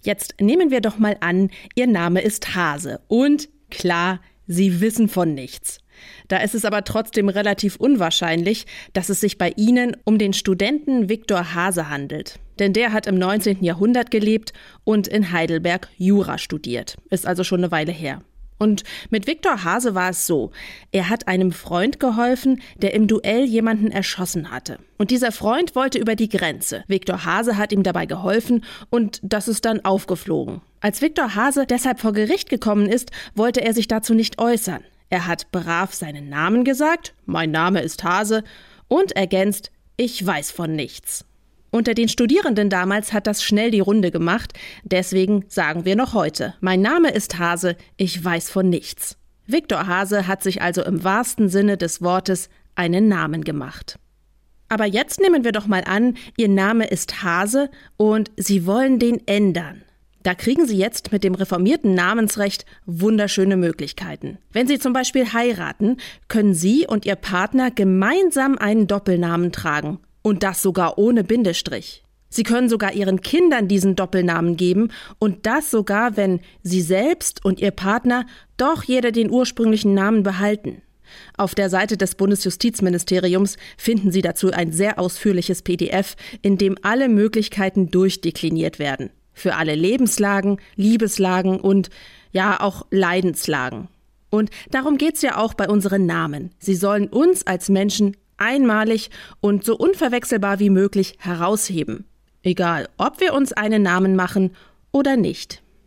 Jetzt nehmen wir doch mal an, Ihr Name ist Hase und klar, Sie wissen von nichts. Da ist es aber trotzdem relativ unwahrscheinlich, dass es sich bei Ihnen um den Studenten Viktor Hase handelt. Denn der hat im 19. Jahrhundert gelebt und in Heidelberg Jura studiert. Ist also schon eine Weile her. Und mit Viktor Hase war es so, er hat einem Freund geholfen, der im Duell jemanden erschossen hatte. Und dieser Freund wollte über die Grenze. Viktor Hase hat ihm dabei geholfen und das ist dann aufgeflogen. Als Viktor Hase deshalb vor Gericht gekommen ist, wollte er sich dazu nicht äußern. Er hat brav seinen Namen gesagt, mein Name ist Hase, und ergänzt, ich weiß von nichts. Unter den Studierenden damals hat das schnell die Runde gemacht, deswegen sagen wir noch heute, mein Name ist Hase, ich weiß von nichts. Viktor Hase hat sich also im wahrsten Sinne des Wortes einen Namen gemacht. Aber jetzt nehmen wir doch mal an, Ihr Name ist Hase und Sie wollen den ändern. Da kriegen Sie jetzt mit dem reformierten Namensrecht wunderschöne Möglichkeiten. Wenn Sie zum Beispiel heiraten, können Sie und Ihr Partner gemeinsam einen Doppelnamen tragen. Und das sogar ohne Bindestrich. Sie können sogar Ihren Kindern diesen Doppelnamen geben und das sogar, wenn Sie selbst und Ihr Partner doch jeder den ursprünglichen Namen behalten. Auf der Seite des Bundesjustizministeriums finden Sie dazu ein sehr ausführliches PDF, in dem alle Möglichkeiten durchdekliniert werden. Für alle Lebenslagen, Liebeslagen und ja auch Leidenslagen. Und darum geht's ja auch bei unseren Namen. Sie sollen uns als Menschen einmalig und so unverwechselbar wie möglich herausheben. Egal, ob wir uns einen Namen machen oder nicht.